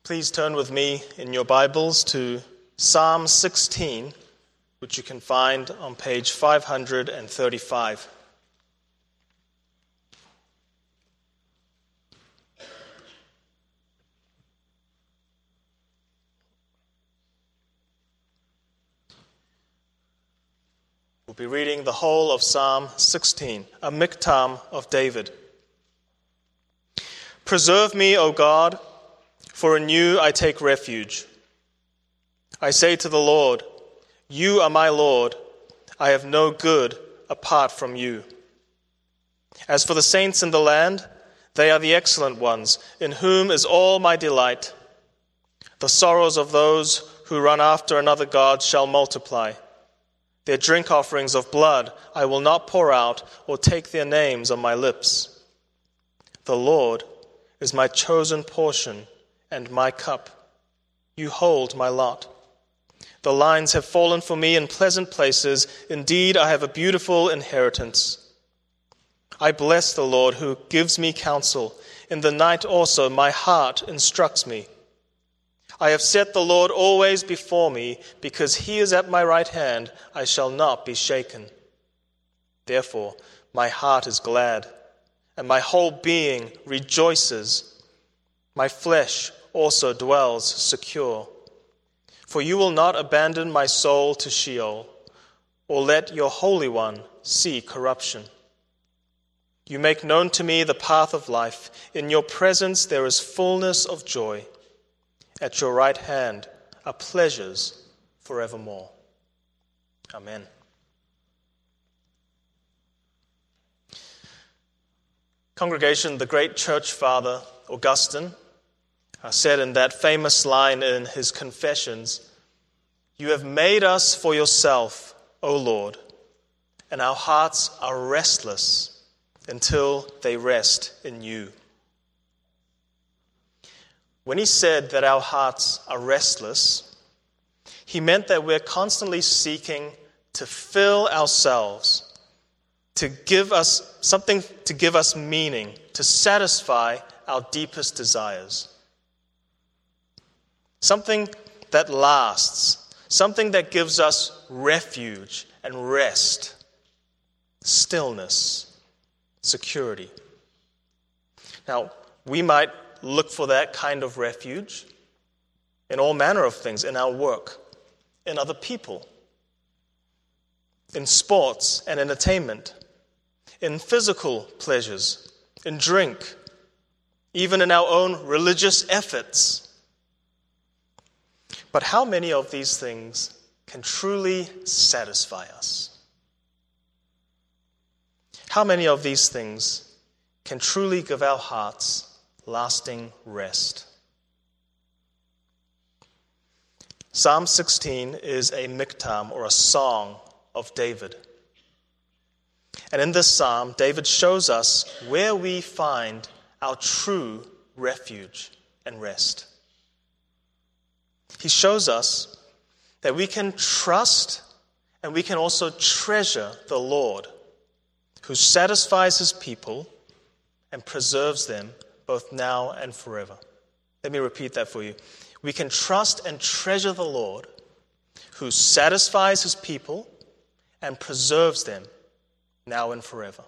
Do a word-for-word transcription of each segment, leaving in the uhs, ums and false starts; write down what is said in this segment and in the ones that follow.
Please turn with me in your Bibles to Psalm sixteen, which you can find on page five hundred thirty-five. We'll be reading the whole of Psalm sixteen, a miktam of David. Preserve me, O God, for in you I take refuge. I say to the Lord, you are my Lord. I have no good apart from you. As for the saints in the land, they are the excellent ones, in whom is all my delight. The sorrows of those who run after another god shall multiply. Their drink offerings of blood I will not pour out, or take their names on my lips. The Lord is my chosen portion and my cup. You hold my lot. The lines have fallen for me in pleasant places. Indeed, I have a beautiful inheritance. I bless the Lord who gives me counsel. In the night also my heart instructs me. I have set the Lord always before me. Because he is at my right hand, I shall not be shaken. Therefore, my heart is glad, and my whole being rejoices. My flesh also dwells secure. For you will not abandon my soul to Sheol, or let your Holy One see corruption. You make known to me the path of life. In your presence there is fullness of joy. At your right hand are pleasures forevermore. Amen. Congregation, the great church father, Augustine, said in that famous line in his Confessions, you have made us for yourself, O Lord, and our hearts are restless until they rest in you. When he said that our hearts are restless, he meant that we're constantly seeking to fill ourselves, to give us something, to give us meaning, to satisfy our deepest desires. Something that lasts, something that gives us refuge and rest, stillness, security. Now, we might look for that kind of refuge in all manner of things, in our work, in other people, in sports and entertainment, in physical pleasures, in drink, even in our own religious efforts. But how many of these things can truly satisfy us? How many of these things can truly give our hearts lasting rest? Psalm sixteen is a miktam, or a song of David. And in this psalm, David shows us where we find our true refuge and rest. He shows us that we can trust and we can also treasure the Lord, who satisfies his people and preserves them both now and forever. Let me repeat that for you. We can trust and treasure the Lord, who satisfies his people and preserves them now and forever.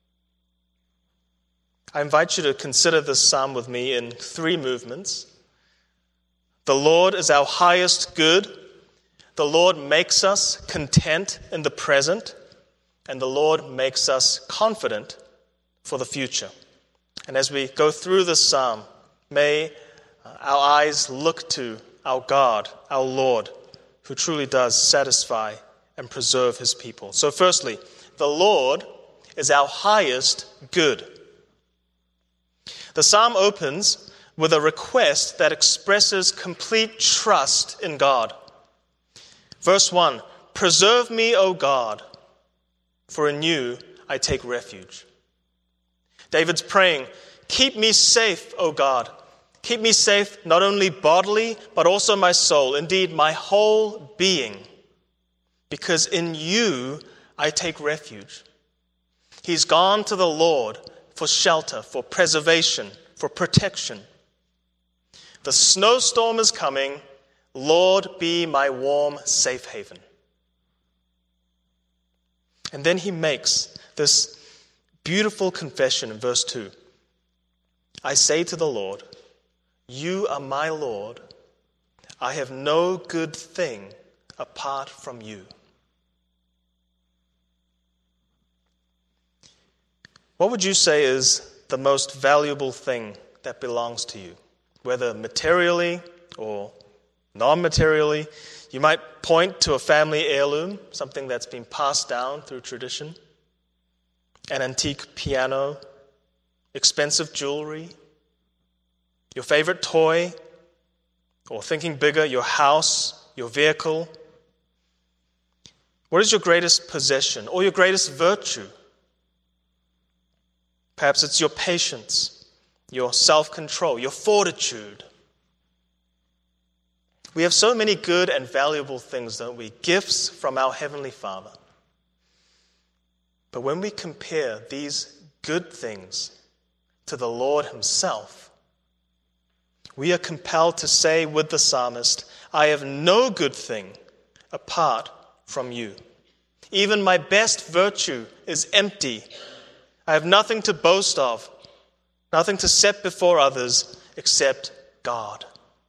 I invite you to consider this psalm with me in three movements. The Lord is our highest good. The Lord makes us content in the present. And the Lord makes us confident for the future. And as we go through this psalm, may our eyes look to our God, our Lord, who truly does satisfy and preserve his people. So firstly, the Lord is our highest good. The psalm opens with a request that expresses complete trust in God. Verse one, preserve me, O God, for in you I take refuge. David's praying, keep me safe, O God. Keep me safe not only bodily, but also my soul, indeed my whole being, because in you I take refuge. He's gone to the Lord for shelter, for preservation, for protection. The snowstorm is coming. Lord, be my warm, safe haven. And then he makes this beautiful confession in verse two. I say to the Lord, you are my Lord. I have no good thing apart from you. What would you say is the most valuable thing that belongs to you? Whether materially or non-materially. You might point to a family heirloom, something that's been passed down through tradition. An antique piano, expensive jewelry, your favorite toy, or thinking bigger, your house, your vehicle. What is your greatest possession or your greatest virtue? Perhaps it's your patience, your self-control, your fortitude. We have so many good and valuable things, don't we? Gifts from our Heavenly Father. But when we compare these good things to the Lord Himself, we are compelled to say with the psalmist, I have no good thing apart from you. Even my best virtue is empty. I have nothing to boast of, nothing to set before others except God.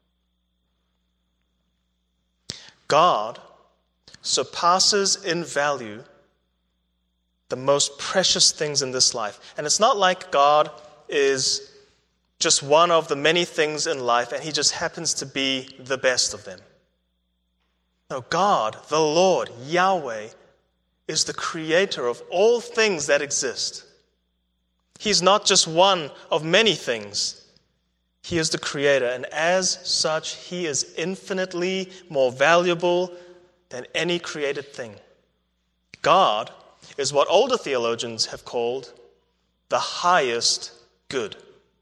God surpasses in value the most precious things in this life. And it's not like God is just one of the many things in life and He just happens to be the best of them. No, God, the Lord, Yahweh, is the creator of all things that exist. He's not just one of many things. He is the creator, and as such, He is infinitely more valuable than any created thing. God is what older theologians have called the highest good.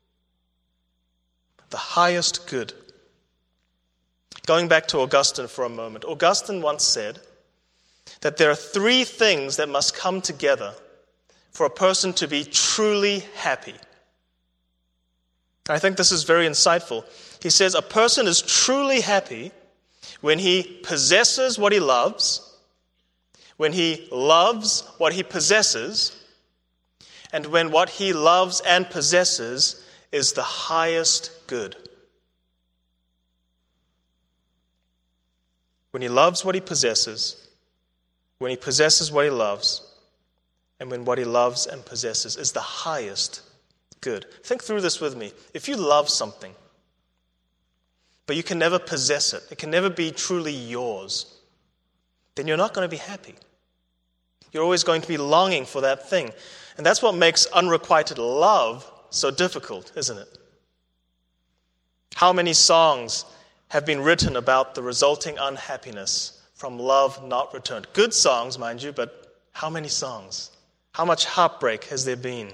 The highest good. Going back to Augustine for a moment, Augustine once said that there are three things that must come together for a person to be truly happy. I think this is very insightful. He says a person is truly happy when he possesses what he loves, when he loves what he possesses, and when what he loves and possesses is the highest good. When he loves what he possesses, when he possesses what he loves, and when what he loves and possesses is the highest good. Think through this with me. If you love something, but you can never possess it, it can never be truly yours, then you're not going to be happy. You're always going to be longing for that thing. And that's what makes unrequited love so difficult, isn't it? How many songs have been written about the resulting unhappiness from love not returned? Good songs, mind you, but how many songs? How much heartbreak has there been?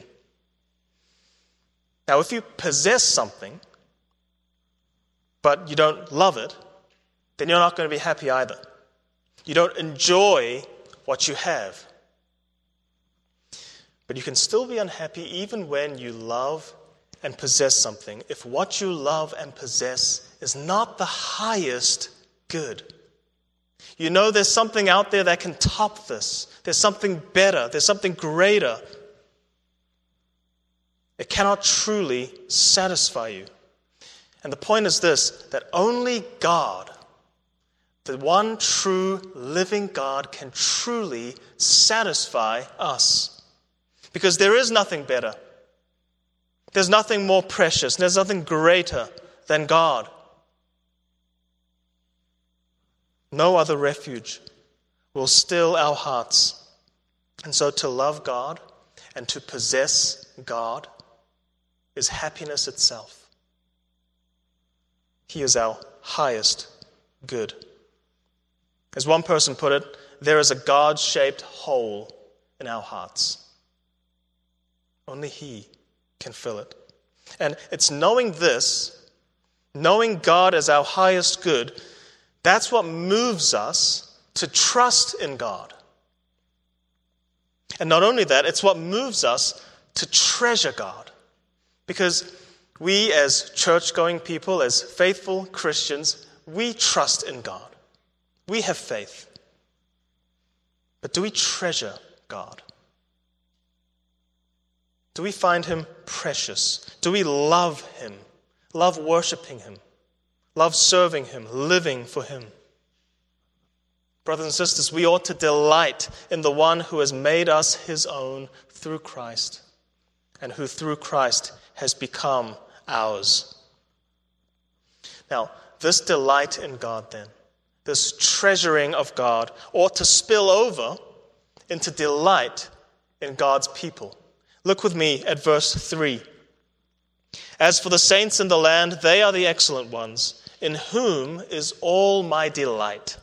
Now, if you possess something, but you don't love it, then you're not going to be happy either. You don't enjoy what you have. But you can still be unhappy even when you love and possess something, if what you love and possess is not the highest good. You know there's something out there that can top this. There's something better. There's something greater. It cannot truly satisfy you. And the point is this, that only God, the one true living God, can truly satisfy us. Because there is nothing better. There's nothing more precious. There's nothing greater than God. No other refuge will still our hearts. And so to love God and to possess God is happiness itself. He is our highest good. As one person put it, there is a God-shaped hole in our hearts. Only He can fill it. And it's knowing this, knowing God as our highest good, that's what moves us to trust in God. And not only that, it's what moves us to treasure God. Because We as church-going people, as faithful Christians, we trust in God. We have faith. But do we treasure God? Do we find him precious? Do we love him? Love worshiping him? Love serving him? Living for him? Brothers and sisters, we ought to delight in the one who has made us his own through Christ, and who through Christ has become ours. Now, this delight in God then, this treasuring of God, ought to spill over into delight in God's people. Look with me at verse three. As for the saints in the land, they are the excellent ones, in whom is all my delight.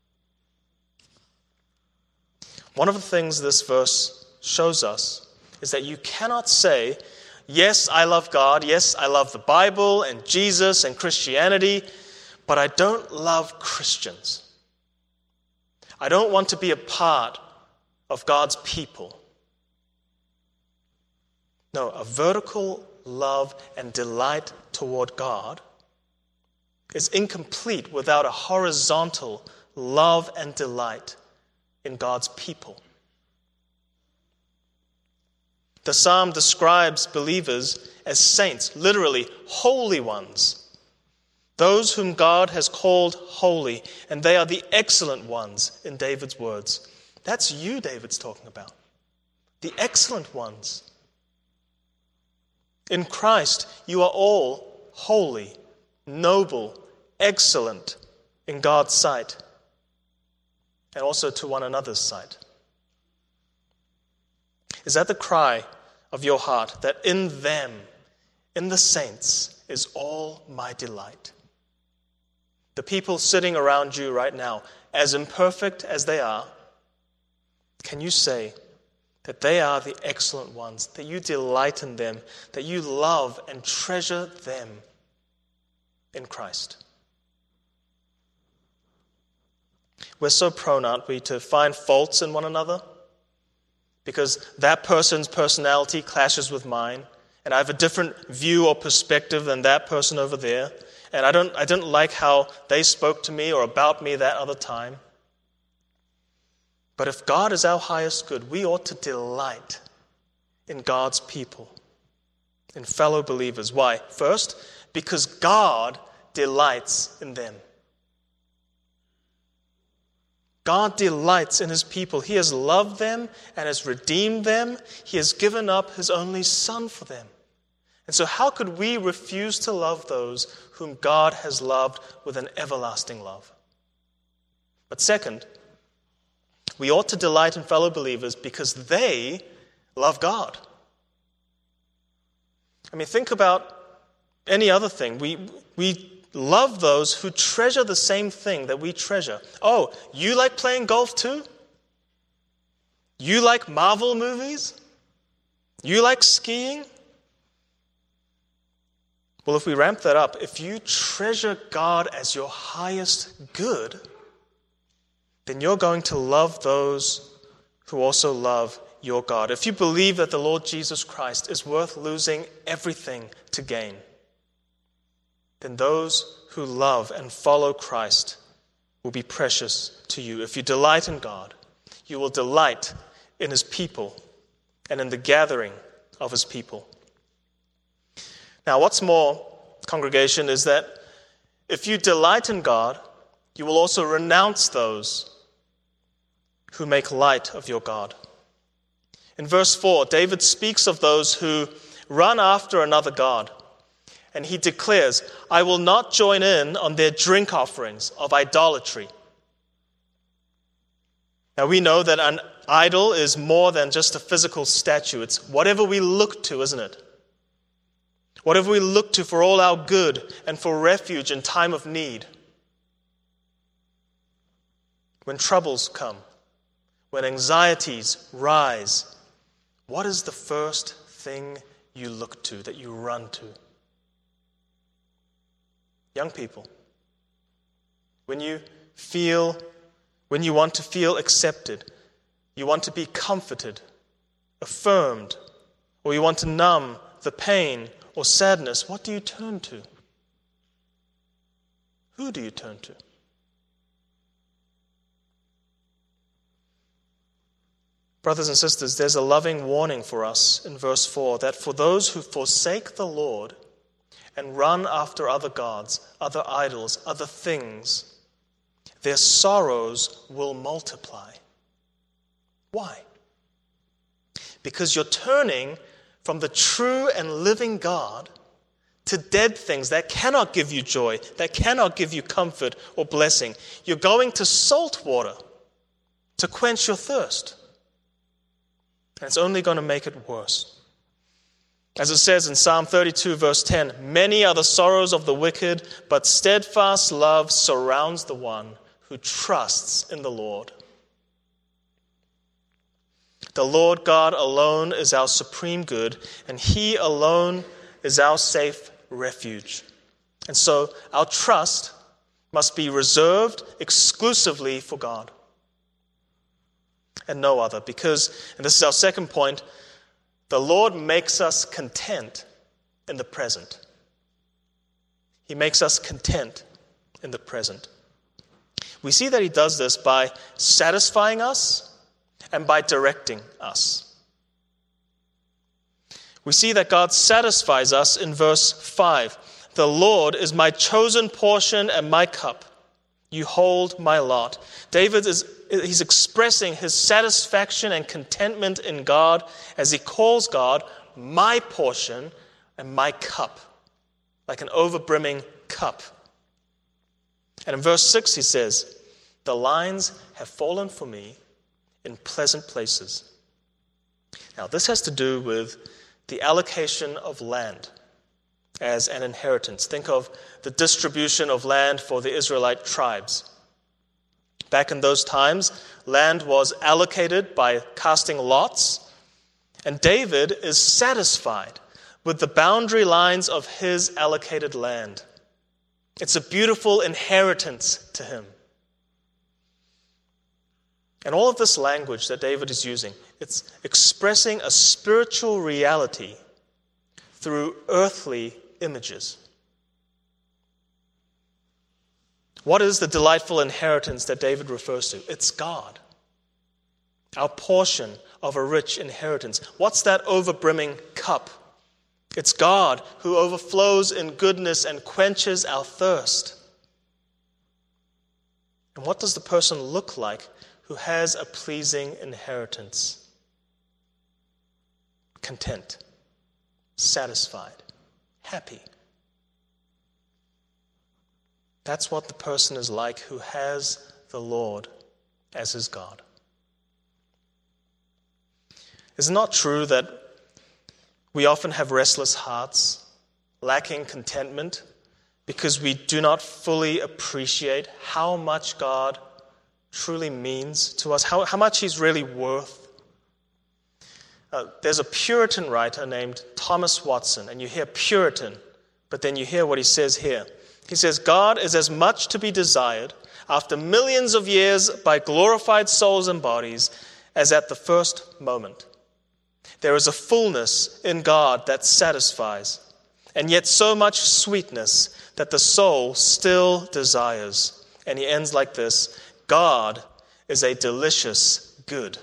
One of the things this verse shows us is that you cannot say, yes, I love God, yes, I love the Bible and Jesus and Christianity, but I don't love Christians. I don't want to be a part of God's people. No, a vertical love and delight toward God is incomplete without a horizontal love and delight in God's people. The psalm describes believers as saints, literally holy ones, those whom God has called holy, and they are the excellent ones in David's words. That's you David's talking about, the excellent ones. In Christ, you are all holy, noble, excellent in God's sight, and also to one another's sight. Is that the cry of your heart, that in them, in the saints, is all my delight? The people sitting around you right now, as imperfect as they are, can you say that they are the excellent ones, that you delight in them, that you love and treasure them in Christ? We're so prone, aren't we, to find faults in one another because that person's personality clashes with mine, and I have a different view or perspective than that person over there, and I don't I didn't like how they spoke to me or about me that other time. But if God is our highest good, we ought to delight in God's people, in fellow believers. Why? First, because God delights in them. God delights in his people. He has loved them and has redeemed them. He has given up his only Son for them. And so how could we refuse to love those whom God has loved with an everlasting love? But second, we ought to delight in fellow believers because they love God. I mean, think about any other thing. We we love those who treasure the same thing that we treasure. Oh, you like playing golf too? You like Marvel movies? You like skiing? Well, if we ramp that up, if you treasure God as your highest good, then you're going to love those who also love your God. If you believe that the Lord Jesus Christ is worth losing everything to gain, then those who love and follow Christ will be precious to you. If you delight in God, you will delight in his people and in the gathering of his people. Now, what's more, congregation, is that if you delight in God, you will also renounce those who make light of your God. In verse four, David speaks of those who run after another god, and he declares, I will not join in on their drink offerings of idolatry. Now we know that an idol is more than just a physical statue. It's whatever we look to, isn't it? Whatever we look to for all our good and for refuge in time of need. When troubles come, when anxieties rise, what is the first thing you look to, that you run to? Young people, when you feel, when you want to feel accepted, you want to be comforted, affirmed, or you want to numb the pain, or sadness, what do you turn to? Who do you turn to? Brothers and sisters, there's a loving warning for us in verse four that for those who forsake the Lord and run after other gods, other idols, other things, their sorrows will multiply. Why? Because you're turning from the true and living God to dead things that cannot give you joy, that cannot give you comfort or blessing. You're going to salt water to quench your thirst. And it's only going to make it worse. As it says in Psalm thirty-two, verse ten, many are the sorrows of the wicked, but steadfast love surrounds the one who trusts in the Lord. The Lord God alone is our supreme good, and He alone is our safe refuge. And so our trust must be reserved exclusively for God and no other, because, and this is our second point, the Lord makes us content in the present. He makes us content in the present. We see that He does this by satisfying us and by directing us. We see that God satisfies us in verse five. The Lord is my chosen portion and my cup. You hold my lot. David is he's expressing his satisfaction and contentment in God as he calls God my portion and my cup, like an overbrimming cup. And in verse six he says, the lines have fallen for me in pleasant places. Now this has to do with the allocation of land as an inheritance. Think of the distribution of land for the Israelite tribes. Back in those times, land was allocated by casting lots, and David is satisfied with the boundary lines of his allocated land. It's a beautiful inheritance to him. And all of this language that David is using, it's expressing a spiritual reality through earthly images. What is the delightful inheritance that David refers to? It's God, our portion of a rich inheritance. What's that overbrimming cup? It's God who overflows in goodness and quenches our thirst. And what does the person look like who has a pleasing inheritance? Content, satisfied, happy. That's what the person is like who has the Lord as his God. Is it not true that we often have restless hearts, lacking contentment, because we do not fully appreciate how much God truly means to us, how, how much He's really worth? Uh, there's a Puritan writer named Thomas Watson, and you hear Puritan, but then you hear what he says here. He says, God is as much to be desired after millions of years by glorified souls and bodies as at the first moment. There is a fullness in God that satisfies, and yet so much sweetness that the soul still desires. And he ends like this, God is a delicious good.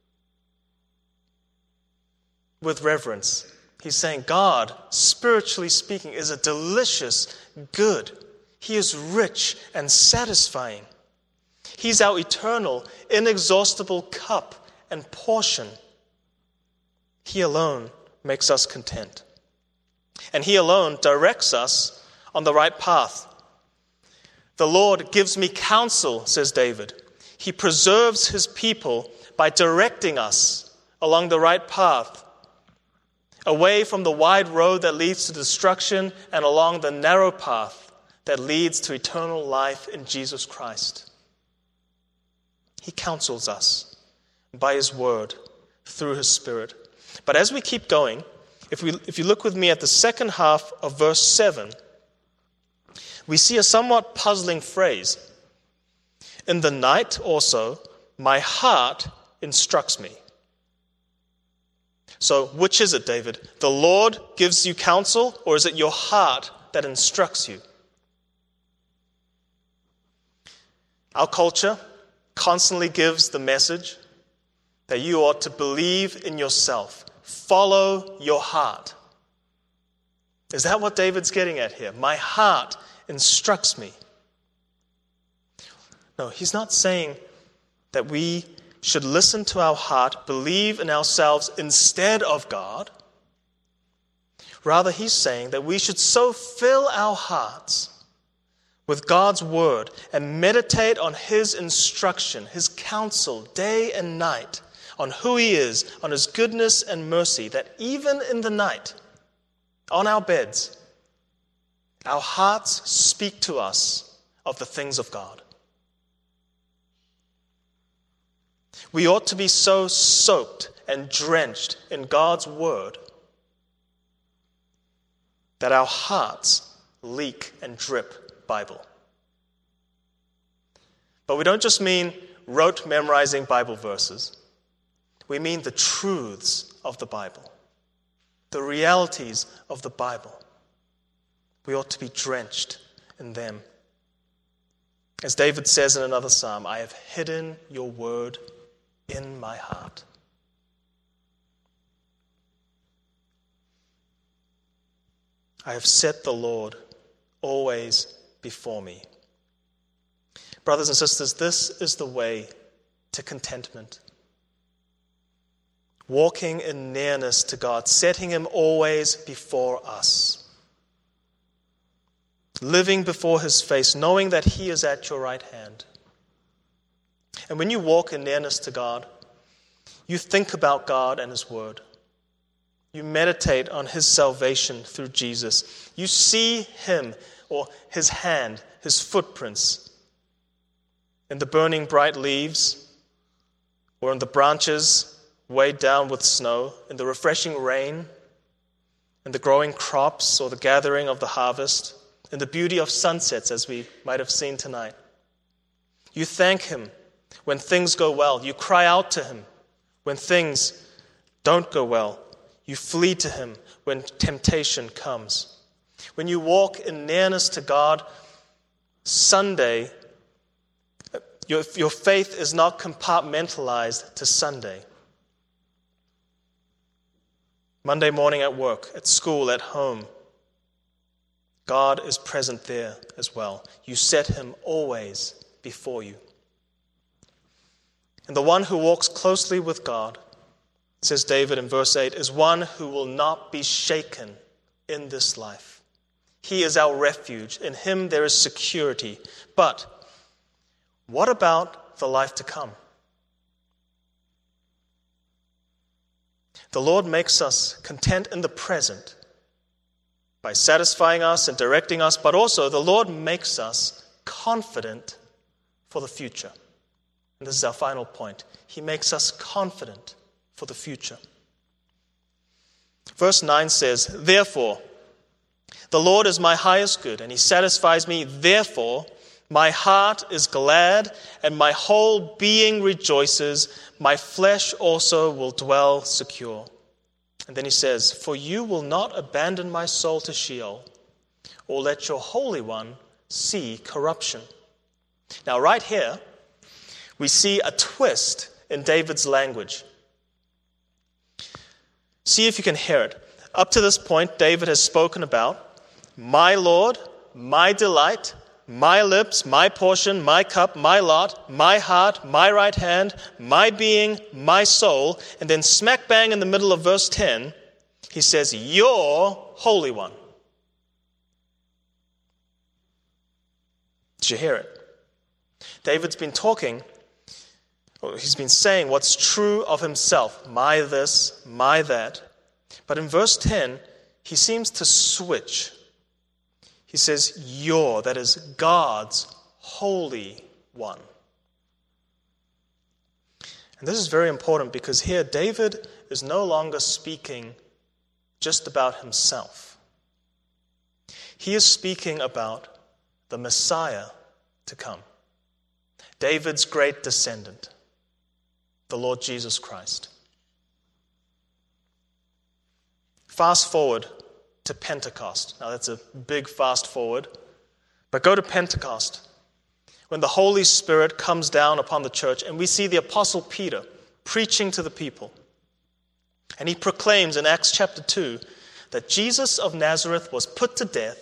With reverence, he's saying God, spiritually speaking, is a delicious good. He is rich and satisfying. He's our eternal, inexhaustible cup and portion. He alone makes us content. And He alone directs us on the right path. The Lord gives me counsel, says David. He preserves His people by directing us along the right path, away from the wide road that leads to destruction and along the narrow path that leads to eternal life in Jesus Christ. He counsels us by His word, through His Spirit. But as we keep going, if we if you look with me at the second half of verse seven, we see a somewhat puzzling phrase. In the night also, my heart instructs me. So which is it, David? The Lord gives you counsel, or is it your heart that instructs you? Our culture constantly gives the message that you ought to believe in yourself. Follow your heart. Is that what David's getting at here? My heart instructs me. No, he's not saying that we should listen to our heart, believe in ourselves instead of God. Rather, he's saying that we should so fill our hearts with God's word and meditate on his instruction, his counsel, day and night, on who he is, on his goodness and mercy, that even in the night, on our beds, our hearts speak to us of the things of God. We ought to be so soaked and drenched in God's word that our hearts leak and drip Bible. But we don't just mean rote memorizing Bible verses. We mean the truths of the Bible, the realities of the Bible. We ought to be drenched in them. As David says in another psalm, I have hidden your word in my heart. I have set the Lord always before me. Brothers and sisters, this is the way to contentment. Walking in nearness to God, setting him always before us. Living before his face, knowing that he is at your right hand. And when you walk in nearness to God, you think about God and his word. You meditate on his salvation through Jesus. You see him, or his hand, his footprints in the burning bright leaves, or in the branches weighed down with snow, in the refreshing rain, in the growing crops or the gathering of the harvest, in the beauty of sunsets as we might have seen tonight. You thank him when things go well. You cry out to him when things don't go well. You flee to him when temptation comes. When you walk in nearness to God, Sunday, your, your faith is not compartmentalized to Sunday. Monday morning at work, at school, at home, God is present there as well. You set him always before you. And the one who walks closely with God, says David in verse eight, is one who will not be shaken in this life. He is our refuge. In him there is security. But what about the life to come? The Lord makes us content in the present by satisfying us and directing us, but also the Lord makes us confident for the future. And this is our final point. He makes us confident for the future. Verse nine says, therefore, the Lord is my highest good, and he satisfies me. Therefore, my heart is glad, and my whole being rejoices. My flesh also will dwell secure. And then he says, for you will not abandon my soul to Sheol, or let your Holy One see corruption. Now, right here, we see a twist in David's language. See if you can hear it. Up to this point, David has spoken about my Lord, my delight, my lips, my portion, my cup, my lot, my heart, my right hand, my being, my soul. And then smack bang in the middle of verse ten, he says, your Holy One. Did you hear it? David's been talking, or he's been saying what's true of himself. My this, my that. But in verse ten, he seems to switch. He says, your, that is God's Holy One. And this is very important because here David is no longer speaking just about himself. He is speaking about the Messiah to come. David's great descendant, the Lord Jesus Christ. Fast forward to Pentecost. Now that's a big fast forward. But go to Pentecost, when the Holy Spirit comes down upon the church, and we see the Apostle Peter preaching to the people. And he proclaims in Acts chapter two that Jesus of Nazareth was put to death,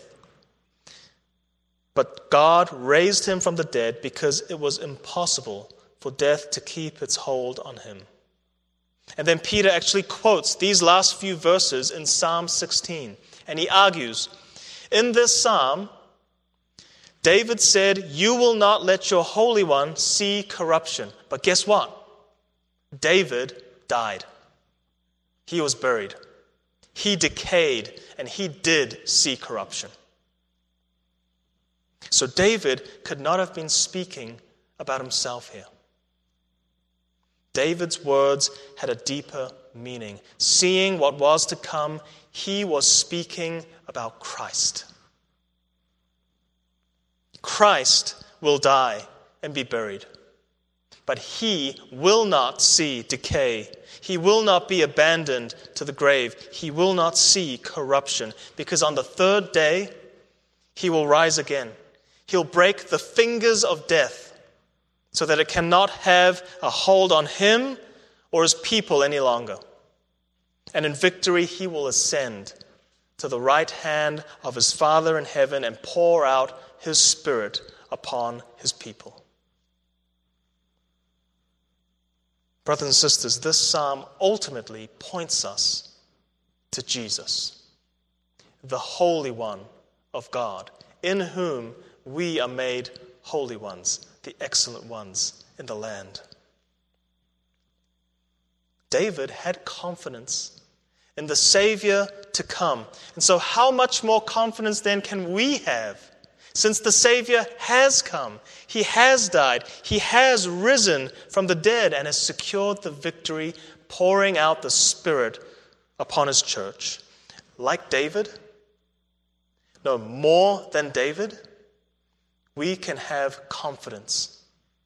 but God raised him from the dead because it was impossible for death to keep its hold on him. And then Peter actually quotes these last few verses in Psalm sixteen. And he argues, in this psalm, David said, "You will not let your Holy One see corruption." But guess what? David died. He was buried. He decayed, and he did see corruption. So David could not have been speaking about himself here. David's words had a deeper meaning. Seeing what was to come, he was speaking about Christ. Christ will die and be buried, but he will not see decay. He will not be abandoned to the grave. He will not see corruption, because on the third day, he will rise again. He'll break the fingers of death so that it cannot have a hold on him or his people any longer. And in victory, he will ascend to the right hand of his Father in heaven and pour out his Spirit upon his people. Brothers and sisters, this psalm ultimately points us to Jesus, the Holy One of God, in whom we are made holy ones, the excellent ones in the land. David had confidence in the Savior to come. And so how much more confidence then can we have? Since the Savior has come, he has died, he has risen from the dead and has secured the victory, pouring out the Spirit upon his church. Like David, no, more than David, we can have confidence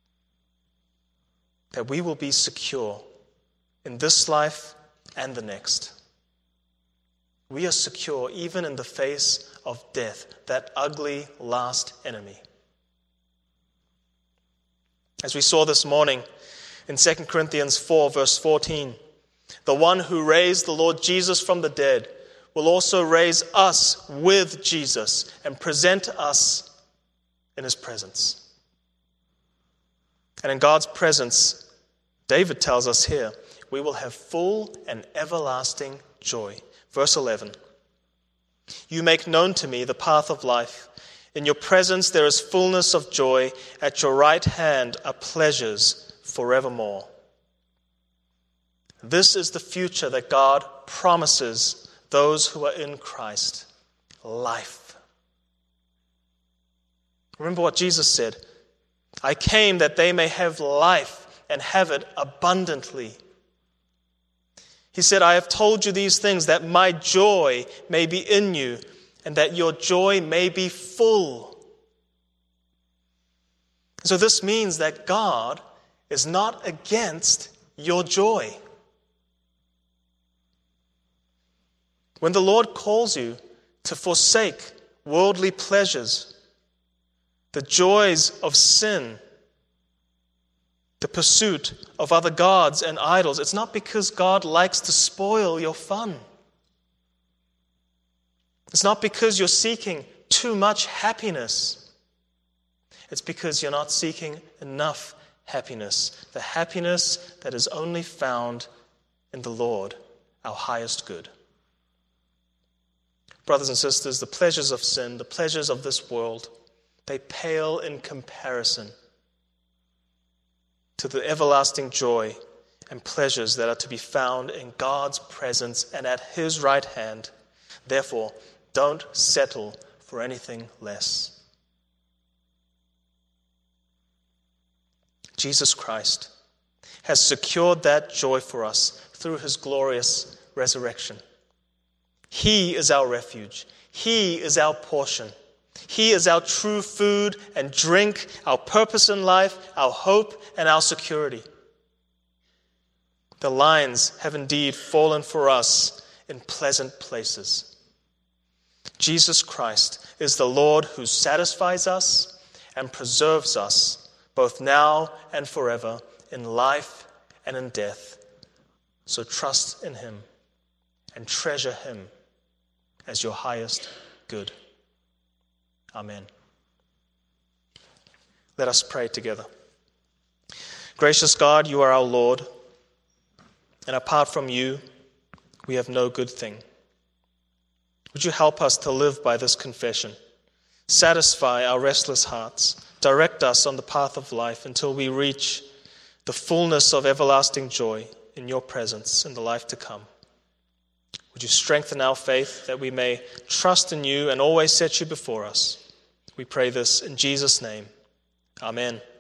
that we will be secure in this life and the next. We are secure even in the face of death, that ugly last enemy. As we saw this morning in Second Corinthians four, verse fourteen, the one who raised the Lord Jesus from the dead will also raise us with Jesus and present us in his presence. And in God's presence, David tells us here, we will have full and everlasting joy. Verse eleven, you make known to me the path of life. In your presence there is fullness of joy. At your right hand are pleasures forevermore. This is the future that God promises those who are in Christ. Life. Remember what Jesus said. I came that they may have life and have it abundantly. He said, I have told you these things that my joy may be in you and that your joy may be full. So this means that God is not against your joy. When the Lord calls you to forsake worldly pleasures, the joys of sin, the pursuit of other gods and idols, it's not because God likes to spoil your fun. It's not because you're seeking too much happiness. It's because you're not seeking enough happiness, the happiness that is only found in the Lord, our highest good. Brothers and sisters, the pleasures of sin, the pleasures of this world, they pale in comparison to the everlasting joy and pleasures that are to be found in God's presence and at his right hand. Therefore, don't settle for anything less. Jesus Christ has secured that joy for us through his glorious resurrection. He is our refuge. He is our portion. He is our true food and drink, our purpose in life, our hope, and our security. The lines have indeed fallen for us in pleasant places. Jesus Christ is the Lord who satisfies us and preserves us both now and forever in life and in death. So trust in him and treasure him as your highest good. Amen. Let us pray together. Gracious God, you are our Lord, and apart from you, we have no good thing. Would you help us to live by this confession? Satisfy our restless hearts. Direct us on the path of life until we reach the fullness of everlasting joy in your presence in the life to come. Would you strengthen our faith that we may trust in you and always set you before us? We pray this in Jesus' name. Amen.